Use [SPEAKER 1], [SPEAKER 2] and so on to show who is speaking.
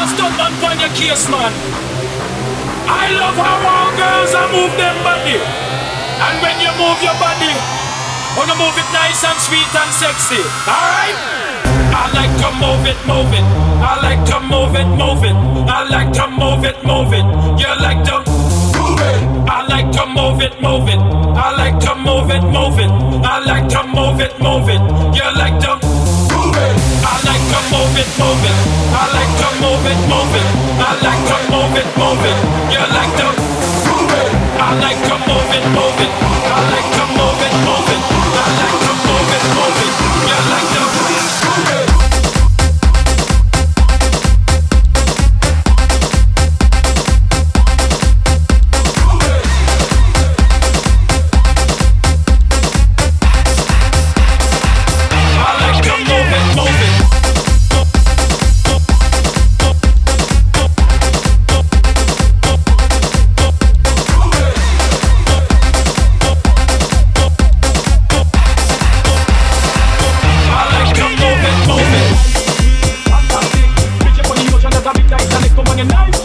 [SPEAKER 1] stunt man on your case, man. I love how all girls are move them body. And when you move your body, wanna move it nice and sweet and sexy. Alright? I like to move it, move it. I like to move it, move it. I like to move it, move it. You like to move it. I like to move it, move it. I like to move it, move it. I like to move it, move it. You like to move it. I like to move it, move it. I like to move it, move it. I like to move it, move it. You like to move it. I like to move it, move it. I like to move it, move it. I like to move it, move it. You like to move it.
[SPEAKER 2] Fantastic, bitch, you put the ocean as a big dice and it's come on your knife.